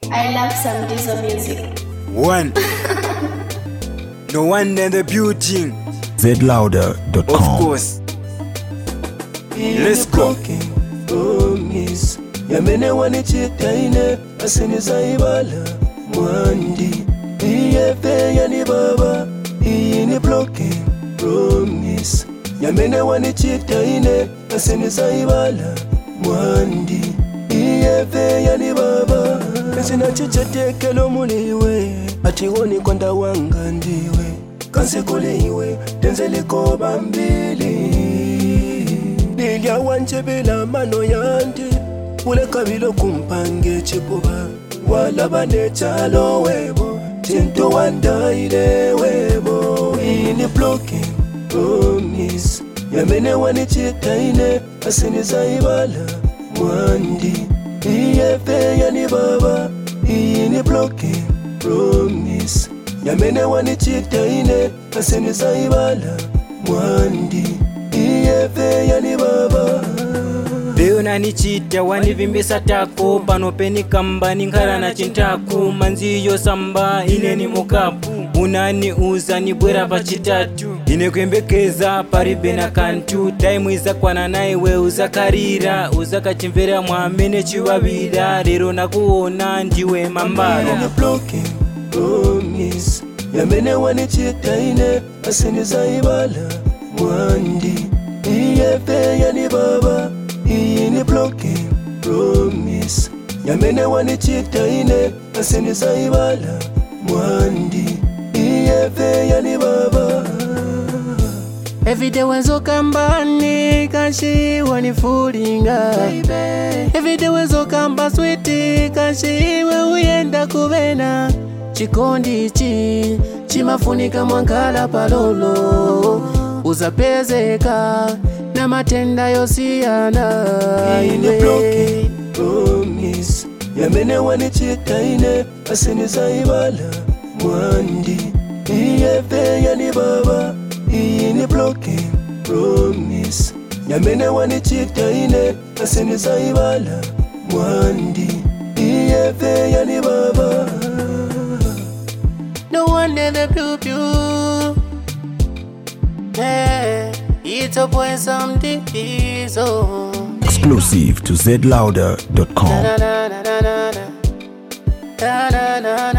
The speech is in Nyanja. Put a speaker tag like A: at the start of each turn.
A: I love some Diesel music.
B: One. No one in the building.
C: zlouder.com.
B: Of course. Let's go.
D: Promise. Yamene wanichita ine asiniza ibala mwandi. Iyepe yani baba. Iyi ni blocking. Promise. Yamene wanichita ine asiniza ibala mwandi. Iyepe yani baba. Kasina chichatekelo muliwe. Atiwoni konda wanga ndiwe. Kansi kuliwe. Tenzeliko bambili. Nilya wanje bila mano yandi. Ule kabilo kumpange chipuba. Wala bane chalo webo. Tinto wanda ile webo. Ini blocking promise. Yamene wanichita ine asiniza ibala mwandi. Iyepe yani baba. Ini blocking promise. Yamene wanichita ine asiniza ibala mwandi. Iyepe yani baba.
B: Beyo nanichita wanivimbisa tako. Pano peni kamba ninkara na chintaku. Manziyo samba ine ni mukapu. Unani uza ni bwera pachitatu. Ine kwembekeza paribe na kantu. Time iza kwana na iwe uza karira. Uza kachimvera mwamene chiwabida. Rero na kuona ndiwe mambaro.
D: Ine blocking promise. Yamene wanichita ine asiniza ibala mwandi. Iyepe yani baba. Ini blocking promise. Yamene wanichita ine asiniza ibala mwandi. Iyepe yani baba.
E: Everyday wenzo kambani kanshi wanifulinga. Everyday wenzo kamba sweeti kanshi we uyenda kubena. Chikondi chi chimafunika mwankala palolo. Uzapezeka na matenda yosiyana.
D: Ini blocking promise. Yamene wanichita ine asiniza ibala mwandi. Iyepe yani baba. Ini blocking promise. Yamene wanichita ine asiniza ibala mwandi. Iyepe yani baba.
E: No one in the pew. Yeah, it's a boy something Diesel.
C: Exclusive to zlouder.com.
E: Na na na na na na na na na na.